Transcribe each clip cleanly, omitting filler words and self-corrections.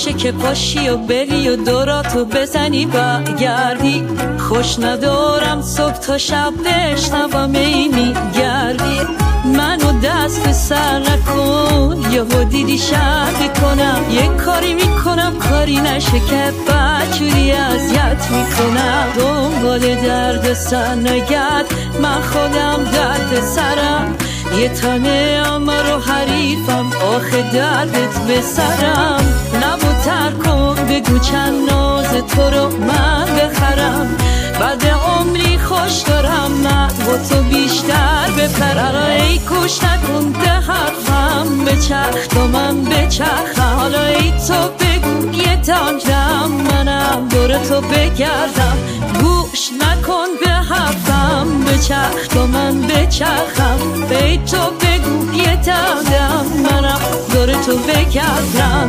باشه که پاشی و بری و دوراتو بزنی برگردی. خوش ندارم صبح تا شب بشنوم ای میگردی. منو دست به سر نکن یهو دیدی شر میکنم. یه کاری میکنم کاری نشه که بدجوری اذیت میکنم. دنبال درد سر نگرد من خودم درد سرم. یه تنه اما رو حریفم آخه دردت به سرم. لبو تر کن بگو چند ناز تو رو من بخرم. بعد عمری خوش دارم من با تو بیشتر بپرم. ای گوش نکن به حرفم بچرخ تو من بچرخم. حالا ای تو بگو یه تنجم منم دور تو بگردم. گوش نکن به حرفم بچرخ تو من بچرخم. ای تو بگو یه تنجم منم دور تو بگردم.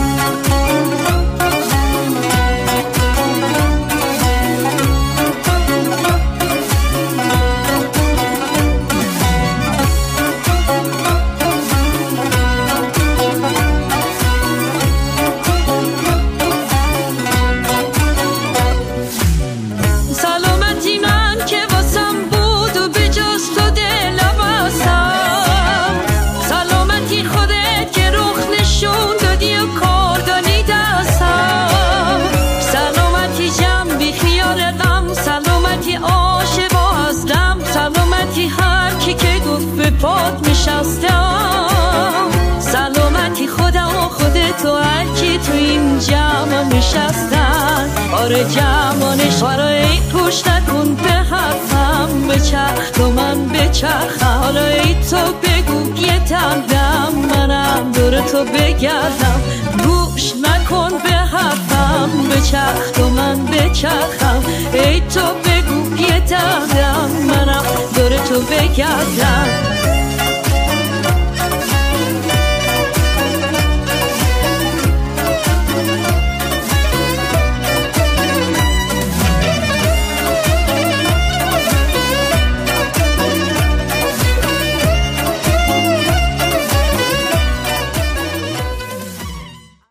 پات نشستم. سلامتی خودم و خودتو هرکی تو این جمع نشستن. آره جمعانش ای گوش نکن به حرفم بچرخ تو من بچرخم. حالا ای تو بگو یه تندم منم دور تو بگردم. گوش نکن به حرفم بچرخ تو من بچرخم. ای تو بگو یه تندم منم دور تو بگردم.